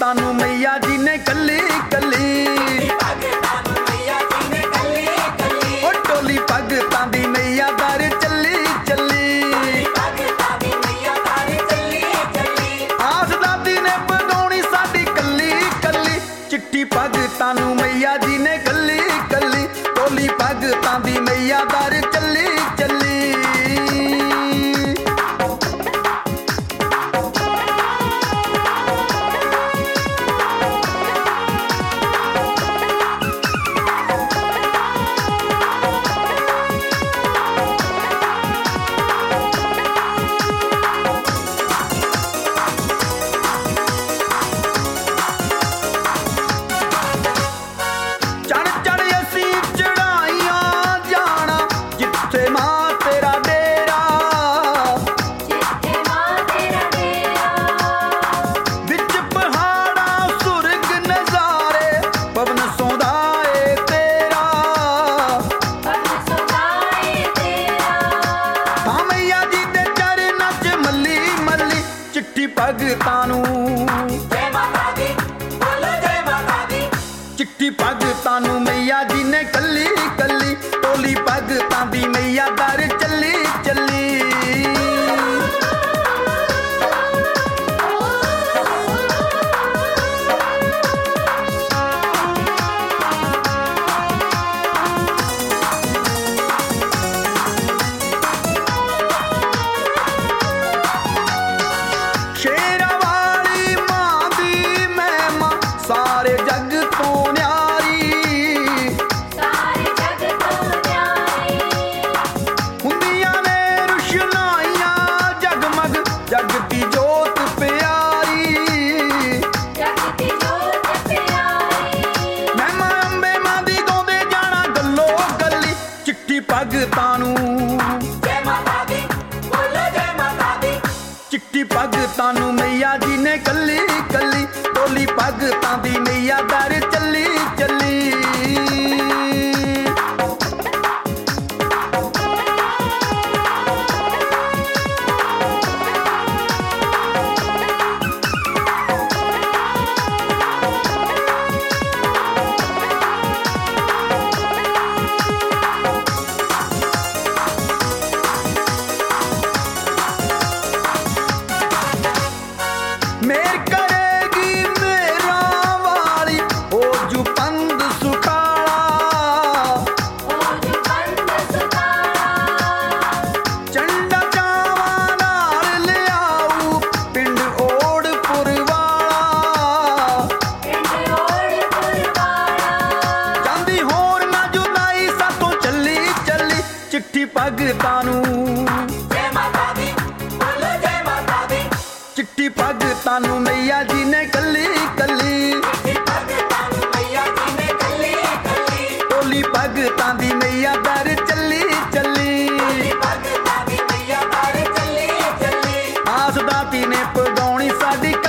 तानू मैया जी ने कली कली ओ टोली भगतां दी मैया दर चली चली आस दादी ने पगाउणी साडी कली कली चिट्ठी भगतां नू मैया जी ने कली कली टोली भगतां दी मैया दर चली चली भगतां नू जय माता दी बोलो जय माता दी चिट्ठी भगतां नू मैया जी ने कली कली टोली भगतां दी मैया दर चली चली सारे जग तो न्यारी हुंदियां ने रुशनाइयां जगमग जगती जोत प्यारी महिमा अंबे मां दी गाउंदे जाना गल्लो गल्ली चिट्ठी भगतां नू जय माता दी बोलो जय माता दी चिट्ठी भगतां नू मैया जी ने कली कली टोली भगतां दी मैया दर चली चली मेर करेगी मेरा वाली ओ जू पंद सुखाड़ा चंडा चावा नाल ले आऊ पिंड ओड़पुर वाला जांदी होर ना जुदाई सातों चली चली चिट्ठी भगतां नू जय माता दी बोलो जय माता दी चिट्ठी भगतां नू मैया जी ने कली कली टोली भगतां दी मैया दर चली चली आस दाती ने पगाउणी साडी